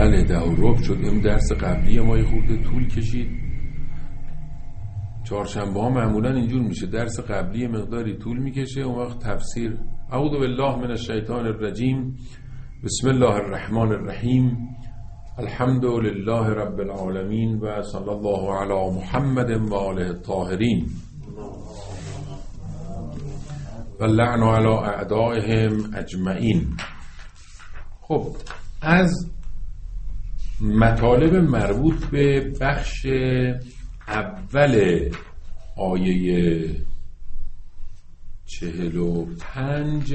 بله 10:15 شد. این درس قبلی ما یه خورده طول کشید. چهارشنبه ها معمولا اینجور میشه، درس قبلی مقداری طول میکشه، اون وقت تفسیر. اعوذ بالله من الشیطان الرجیم، بسم الله الرحمن الرحیم، الحمد لله رب العالمین و صلی الله علی محمد و آله الطاهرین و لعن علی اعدائهم اجمعین. خب از مطالب مربوط به بخش اول آیه 45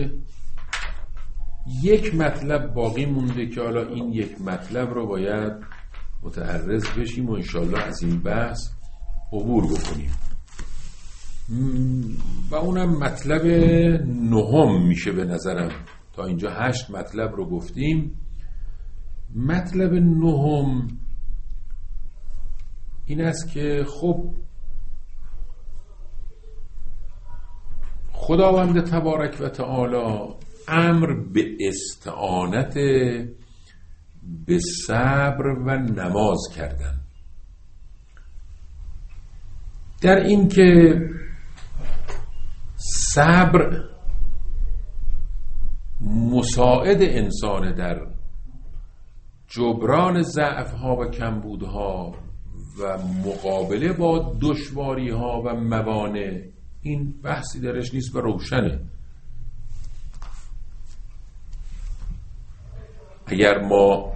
یک مطلب باقی مونده که حالا این یک مطلب رو باید متعرض بشیم و انشالله از این بحث عبور بکنیم و اونم مطلب 9 میشه به نظرم. تا اینجا 8 مطلب رو گفتیم. مطلب 9 این است که خب خداوند تبارک و تعالی امر به استعانت به صبر و نماز کردن، در این که صبر مساعد انسان در جبران ضعف‌ها و کمبودها و مقابله با دشواری‌ها و موانع. این بحثی درش نیست و روشنه. اگر ما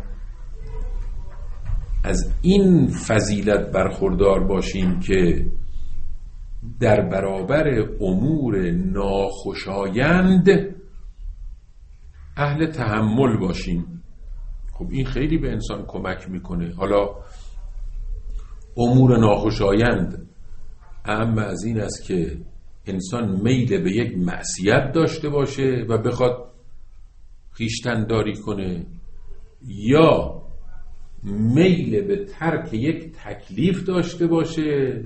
از این فضیلت برخوردار باشیم که در برابر امور ناخوشایند اهل تحمل باشیم، خب این خیلی به انسان کمک میکنه. حالا امور ناخوشایند اهم از این است که انسان میل به یک معصیت داشته باشه و بخواد خویشتن داری کنه، یا میل به ترک یک تکلیف داشته باشه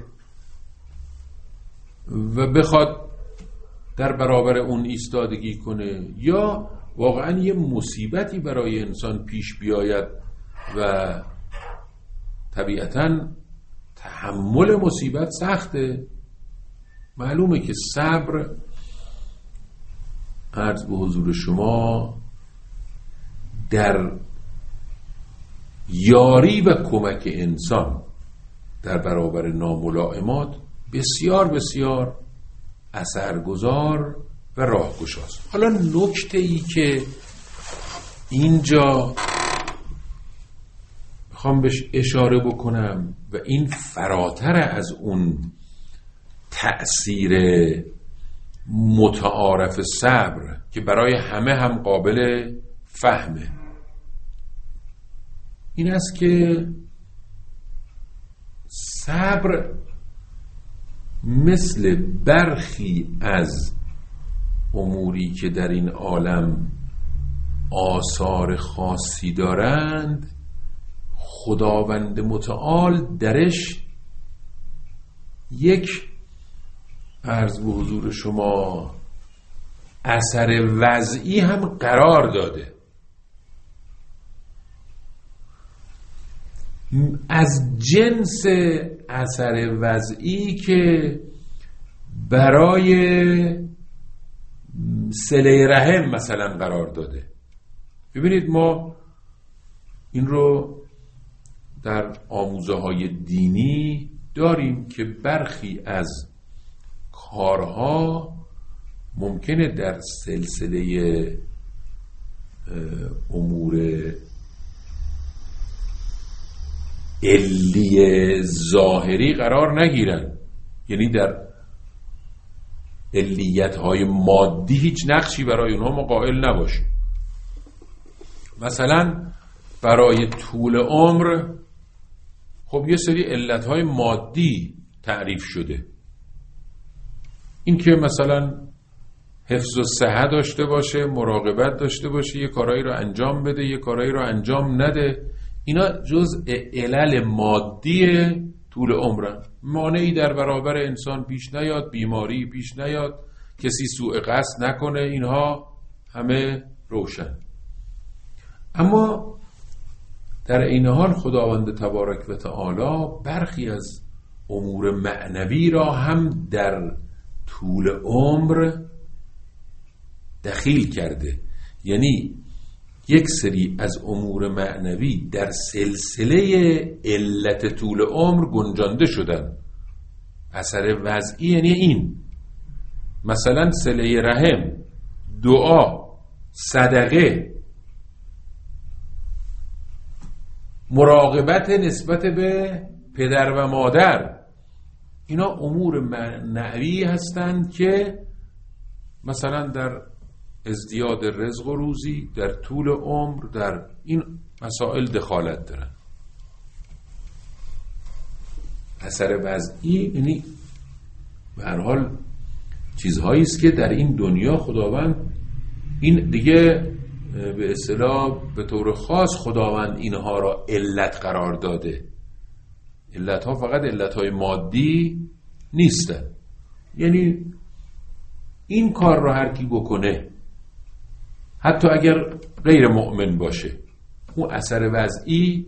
و بخواد در برابر اون ایستادگی کنه، یا واقعا یه مصیبتی برای انسان پیش بیاید و طبیعتاً تحمل مصیبت سخته. معلومه که صبر، عرض به حضور شما، در یاری و کمک انسان در برابر ناملائمات بسیار بسیار اثرگذار و راهگشاست. حالا نکته ای که اینجا میخوام بهش اشاره بکنم و این فراتر از اون تأثیر متعارف صبر که برای همه هم قابل فهمه، این است که صبر مثل برخی از اموری که در این عالم آثار خاصی دارند، خداوند متعال درش یک، عرض به حضور شما، اثر وضعی هم قرار داده. از جنس اثر وضعی که برای صله رحم مثلا قرار داده. ببینید ما این رو در آموزه های دینی داریم که برخی از کارها ممکنه در سلسله امور علی ظاهری قرار نگیرن، یعنی در علیت‌های مادی هیچ نقشی برای اونها ما قائل نباشیم. مثلا برای طول عمر خب یه سری علت‌های مادی تعریف شده، این که مثلا حفظ الصحه داشته باشه، مراقبت داشته باشه، یه کارایی رو انجام بده، یه کارایی رو انجام نده، اینا جزء علل مادی طول عمرن. مانعی در برابر انسان پیش نیاد، بیماری پیش نیاد، کسی سوء قصد نکنه، اینها همه روشن. اما در این حال خداوند تبارک و تعالی برخی از امور معنوی را هم در طول عمر دخیل کرده. یعنی یک سری از امور معنوی در سلسله علت طول عمر گنجانده شدن. اثر وضعی یعنی این، مثلا صله رحم، دعا، صدقه، مراقبت نسبت به پدر و مادر، اینا امور معنوی هستند که مثلا در ازدیاد رزق و روزی، در طول عمر، در این مسائل دخالت دارن. اثر وضعی یعنی به هر حال چیزهایی است که در این دنیا خداوند این دیگه به اصطلاح به طور خاص خداوند اینها را علت قرار داده. علت ها فقط علت های مادی نیستن. یعنی این کار را هر کی بکنه، حتی اگر غیر مؤمن باشه، اون اثر وضعی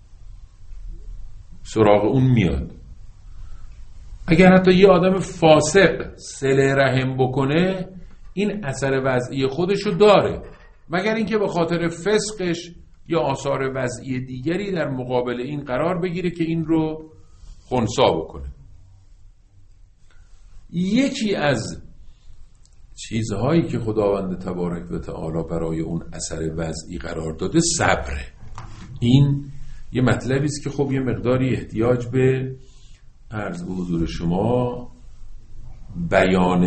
سراغ اون میاد. اگر حتی یه آدم فاسق صله رحم بکنه، این اثر وضعی خودشو داره، مگر اینکه به خاطر فسقش یا آثار وضعی دیگری در مقابل این قرار بگیره که این رو خنثی بکنه. یکی از چیزهایی که خداوند تبارک و تعالی برای اون اثر وضعی قرار داده صبره. این یه مطلبی است که خب یه مقداری احتیاج به عرض به حضور شما بیان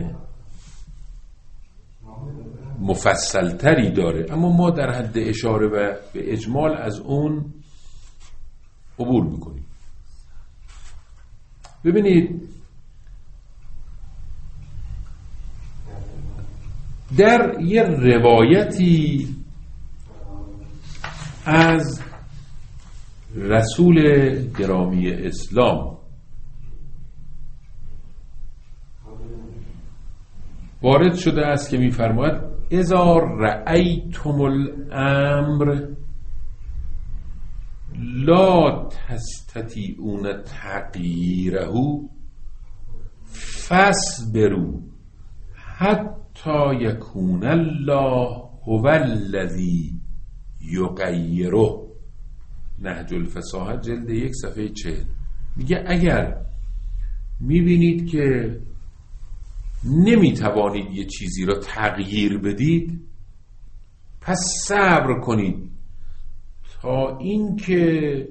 مفصلتری داره، اما ما در حد اشاره و به اجمال از اون عبور میکنیم. ببینید در یه روایتی از رسول گرامی اسلام وارد شده است که می‌فرماید اذا رأیتم الامر لا تستطيعون تغییره فاصبروا حتی یکون الله هو الذی یغیره. نهج الفصاحه جلد 1 صفحه 40 میگه اگر میبینید که نمیتوانید یه چیزی را تغییر بدید، پس صبر کنید تا اینکه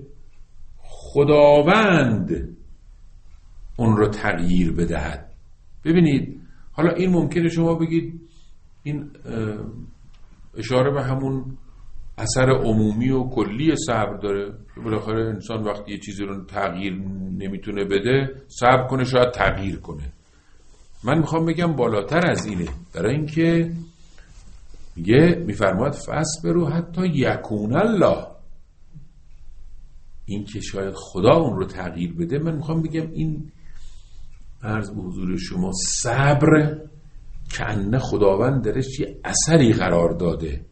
خداوند اون رو تغییر بدهد. ببینید حالا این ممکنه شما بگید این اشاره به همون اثر عمومی و کلی صبر داره. بالاخره انسان وقتی یه چیزی رو تغییر نمیتونه بده، صبر کنه شاید تغییر کنه. من میخوام بگم بالاتر از اینه، برای اینکه میگه میفرماید فاصبروا حتی یکون الله، این که شاید خدا اون رو تغییر بده. من میخوام بگم این عرض به حضور شما صبر کأنه خداوند درش یه اثری قرار داده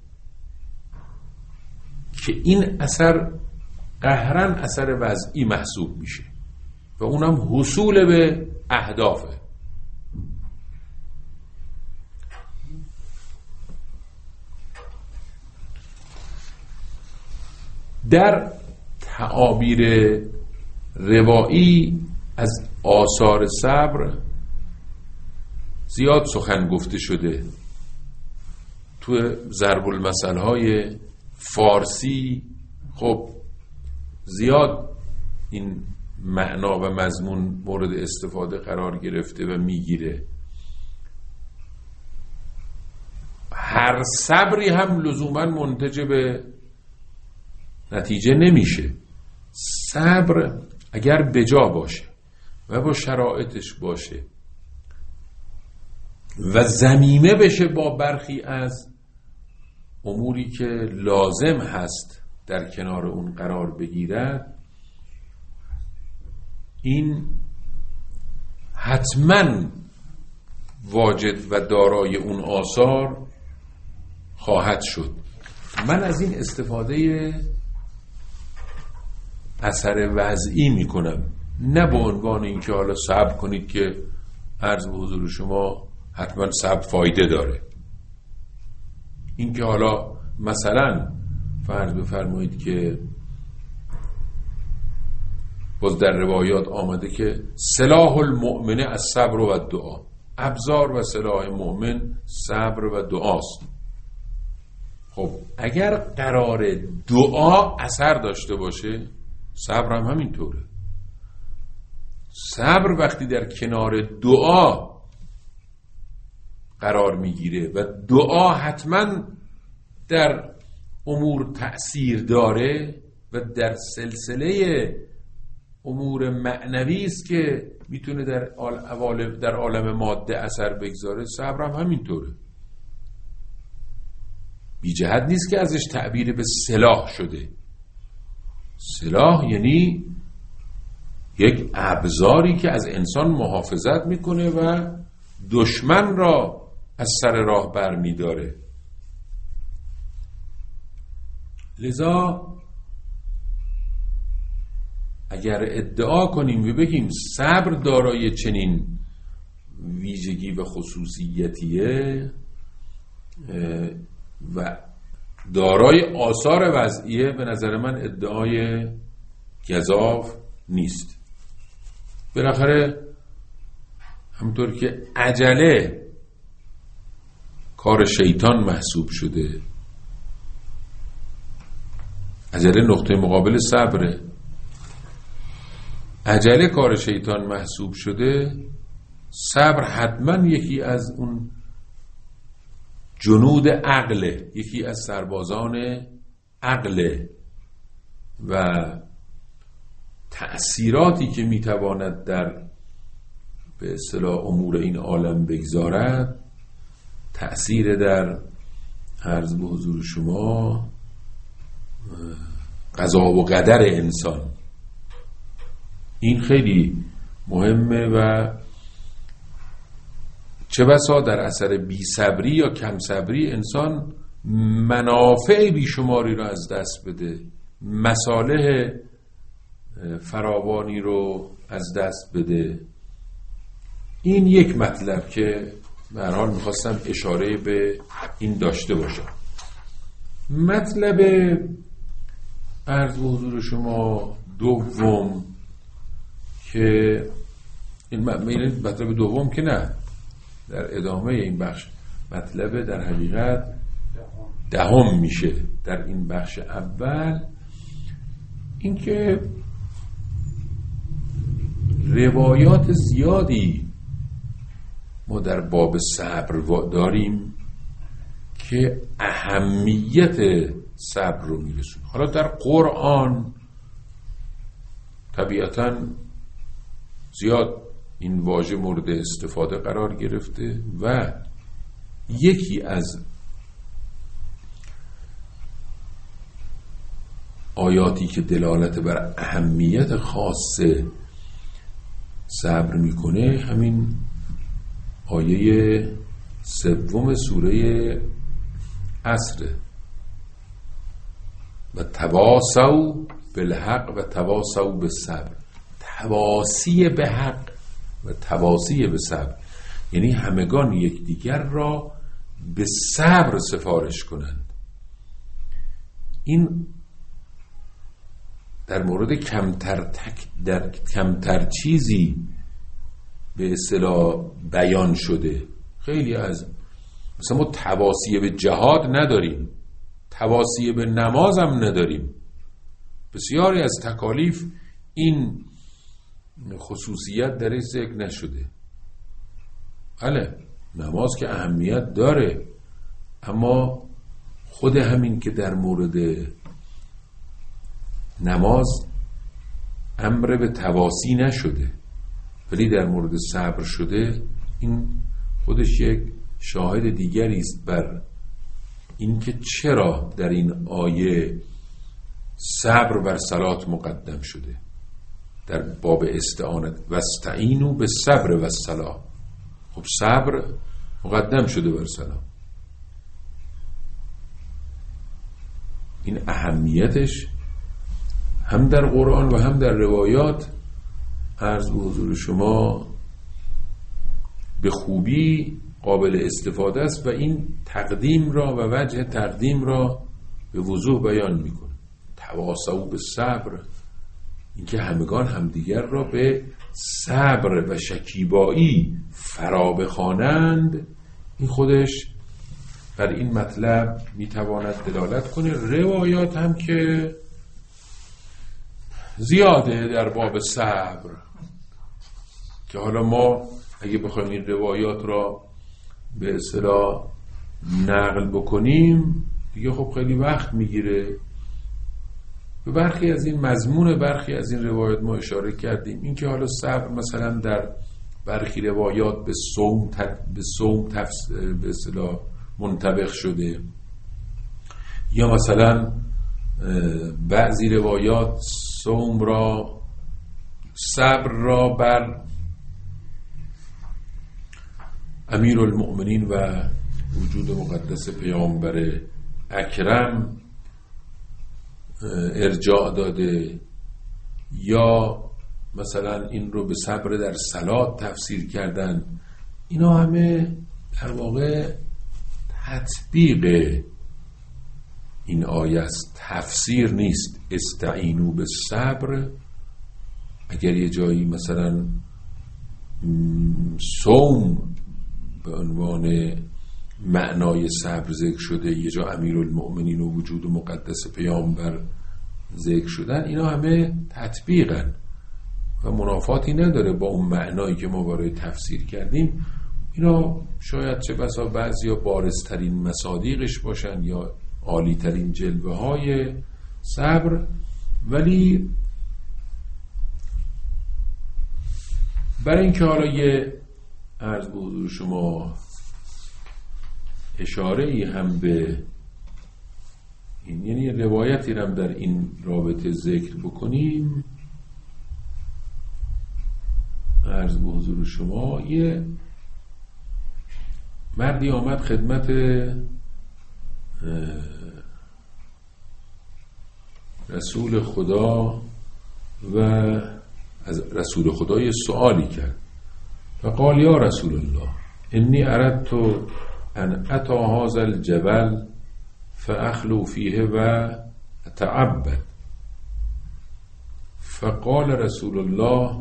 که این اثر قهرن اثر وضعی محسوب میشه و اونم حصول به اهدافه. در تعابیر روایی از آثار صبر زیاد سخن گفته شده. تو ضرب المثل های فارسی خب زیاد این معنا و مضمون مورد استفاده قرار گرفته و میگیره. هر صبری هم لزوما منتج به نتیجه نمیشه. صبر اگر بجا باشه و با شرایطش باشه و ضمیمه بشه با برخی از اموری که لازم هست در کنار اون قرار بگیرد، این حتما واجد و دارای اون آثار خواهد شد. من از این استفاده اثر وضعی میکنم، نه به عنوان اینکه حالا صبر کنید که عرض به حضور شما حتما صبر فایده داره. اینکه حالا مثلا فرض بفرمایید که باز در روایات آمده که سلاح المؤمن الصبر و الدعا، ابزار و سلاح مؤمن صبر و دعاست. خب اگر قرار دعا اثر داشته باشه، صبر هم همینطوره. صبر وقتی در کنار دعا قرار میگیره و دعا حتما در امور تأثیر داره و در سلسله امور معنوی است که میتونه در عالم ماده اثر بگذاره، صبر هم همینطوره. بی جهت نیست که ازش تعبیر به سلاح شده. سلاح یعنی یک ابزاری که از انسان محافظت میکنه و دشمن را از سر راه بر میداره. لذا اگر ادعا کنیم و بگیم صبر دارای چنین ویژگی و خصوصیتیه و دارای آثار وضعیه، به نظر من ادعای گزاف نیست. بالاخره همونطور که عجله کار شیطان محسوب شده، عجله نقطه مقابل صبره، عجله کار شیطان محسوب شده، صبر حتما یکی از اون جنود عقله، یکی از سربازان عقله و تأثیراتی که میتواند در به اصطلاح امور این عالم بگذارد، تأثیر در عرض به حضور شما قضا و قدر انسان، این خیلی مهمه و چه بسا در اثر بی صبری یا کم صبری انسان منافع بیشماری رو از دست بده، مصالح فراوانی رو از دست بده. این یک مطلب که به هر حال میخواستم اشاره به این داشته باشم. مطلب عرض به حضور شما دوم که این مطلب دوم که نه، در ادامه این بخش مطلب در حقیقت دهم میشه در این بخش اول، اینکه روایات زیادی ما در باب صبر داریم که اهمیت صبر رو میرسونه. حالا در قرآن طبیعتاً زیاد این واژه مورد استفاده قرار گرفته و یکی از آیاتی که دلالت بر اهمیت خاص صبر میکنه همین آیه 3 سوره عصر، و تواصوا بالحق و تواصوا بالصبر. تواصی به حق و تواصی به صبر یعنی همگان یکدیگر را به صبر سفارش کنند. این در مورد کمتر چیزی به اصطلاح بیان شده. خیلی از مثلا ما تواصی به جهاد نداریم، تواصی به نماز هم نداریم. بسیاری از تکالیف این خصوصیت درش ذکر نشده. بله نماز که اهمیت داره، اما خود همین که در مورد نماز امر به تواصی نشده ولی در مورد صبر شده، این خودش یک شاهد دیگری است بر اینکه چرا در این آیه صبر بر صلات مقدم شده. در باب استعانت واستعینوا بالصبر والصلاة، خب صبر مقدم شده بر صلاة. این اهمیتش هم در قرآن و هم در روایات عرض به حضور شما به خوبی قابل استفاده است و این تقدیم را و وجه تقدیم را به وضوح بیان میکنه. تواصوا بالصبر، اینکه همگان همدیگر را به صبر و شکیبایی فرا بخوانند، این خودش بر این مطلب میتواند دلالت کنه. روایات هم که زیاده در باب صبر که حالا ما اگه بخوایم این روایات را به اصطلاح نقل بکنیم دیگه خب خیلی وقت میگیره. به برخی از این مضمون برخی از این روایات ما اشاره کردیم، این که حالا صبر مثلا در برخی روایات به صوم به اصطلاح منطبق شده، یا مثلا بعضی روایات صبر را بر امیرالمؤمنین و وجود مقدس پیامبر اکرم ارجاع داده، یا مثلا این رو به صبر در صلات تفسیر کردن. اینا همه در واقع تطبیق این آیه است، تفسیر نیست. استعینوا بالصبر، اگر یه جایی مثلا صوم به عنوان معنای صبر ذکر شده، یه جا امیرالمؤمنین و وجود مقدس پیامبر ذکر شدن، اینا همه تطبیقن و منافاتی نداره با اون معنایی که ما برای تفسیر کردیم. اینا شاید چه بسا بعضی یا بارزترین مصادیقش باشن یا عالیترین جلوه های صبر، ولی برای اینکه حالا یه عرض به حضور شما اشاره ای هم به این، یعنی روایتی هم در این رابطه ذکر بکنیم، عرض به حضور شما یه مردی آمد خدمت رسول خدا و از رسول خدا یه سوالی کرد. فقال یا رسول الله انی اردت ان اتا هذا الجبل فاخلو فیه و اتعبد. فقال رسول الله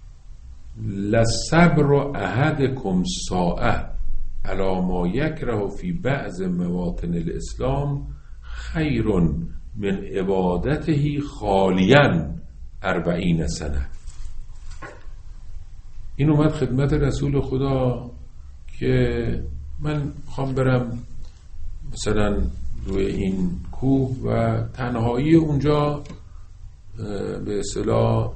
لصبر احدکم ساعه علی ما یکره فی بعض مواطن الاسلام خیر من عبادته خالیا 40 سنه. این اومد خدمت رسول خدا که من خوام برم مثلا روی این کوه و تنهایی اونجا به اصطلاح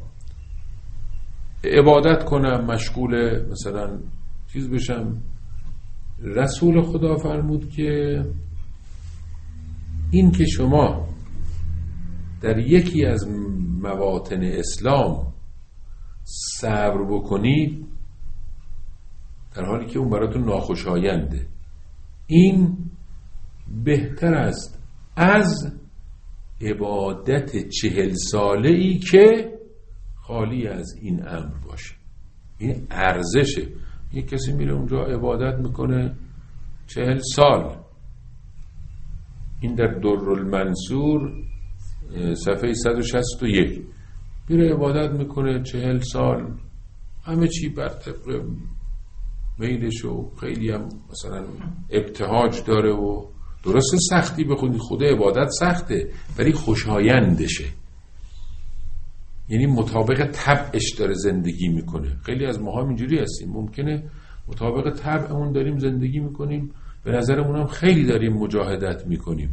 عبادت کنم، مشغول مثلا چیز بشم. رسول خدا فرمود که این که شما در یکی از مواطن اسلام صبر بکنید در حالی که اون براتون ناخوشاینده، این بهتر است از عبادت 40 ساله‌ای که خالی از این امر باشه. این ارزشه. یک کسی میره اونجا عبادت میکنه 40 سال. این در درالمنصور صفحه 161 میره عبادت میکنه 40 سال، همه چی بر طبق میلش و خیلی هم مثلا ابتهاج داره و درسته سختی بخونی، خود عبادت سخته ولی خوشایندشه، یعنی مطابق طبعش داره زندگی میکنه. خیلی از ما هم اینجوری هستیم، ممکنه مطابق طبعمون داریم زندگی میکنیم، به نظرمون هم خیلی داریم مجاهدت میکنیم،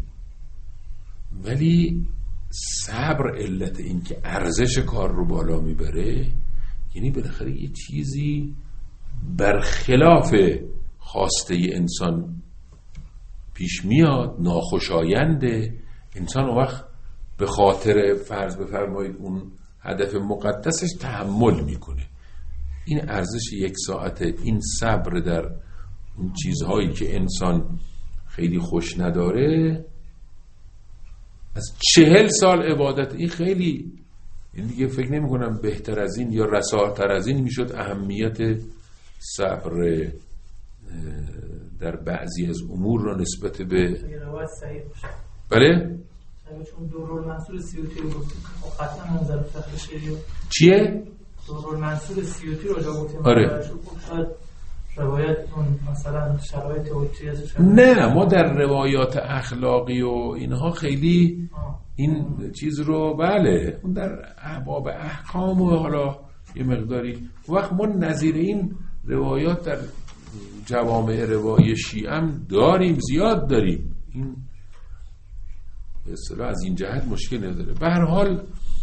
ولی صبر علت این که ارزش کار رو بالا میبره، یعنی بالاخره یه چیزی برخلاف خواسته انسان پیش میاد، ناخوشاینده، انسان اون وقت به خاطر فرض بفرمایید اون هدف مقدسش تحمل میکنه. این ارزش 1 ساعت این صبر در اون چیزهایی که انسان خیلی خوش نداره از 40 سال عبادت، این خیلی این دیگه فکر نمی کنم بهتر از این یا رساتر از این میشد اهمیت صبر در بعضی از امور را نسبت به روایت صحیح باشه. بله؟ چون دورالمنصور سیوطی رو گفتیم قطعا منظر فقه شیعی چیه؟ دورالمنصور سیوطی رو جا گفتیم. آره. شاید روایت اون مثلا شرایط اوچی هستش. نه، ما در روایات اخلاقی و اینها خیلی این چیز رو بله اون در باب احکام و حالا یه مقداری وقت ما نظیر این روایات در جوامع روایی شیعه هم داریم، زیاد داریم. این به اصطلاح از این جهت مشکل نداره. به هر حال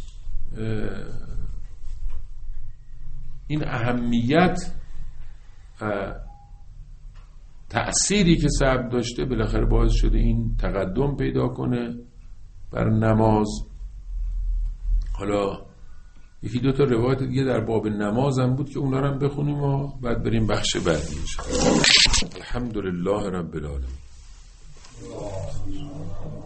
این اهمیت تأثیری که صبر داشته بالاخره باعث شده این تقدم پیدا کنه بر نماز. حالا یکی دو تا روایت دیگه در باب نماز هم بود که اونا رو هم بخونیم و بعد بریم بخش بعدی انشاءالله. الحمدلله رب العالمین.